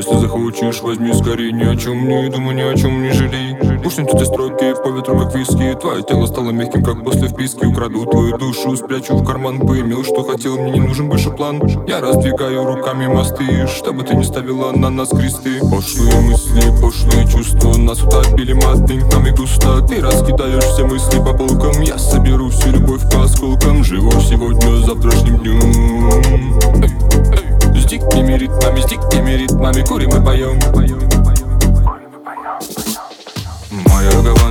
Если захочешь, возьми скорей. Ни о чем не думай, ни о чем не жалей. Пушнем эти строки по ветру, как виски. Твое тело стало мягким, как после вписки. Украду твою душу, спрячу в карман. Поимел, что хотел, мне не нужен больше план. Я раздвигаю руками мосты, чтобы ты не ставила на нас кресты. Пошлые мысли, пошлые чувства нас утопили, матных нами густо. Ты раскидаешь все мысли по полкам. Я соберу всю любовь по осколкам. Живу сегодня, завтрашним днем. С дикими ритмами, курим и поем. Моя голова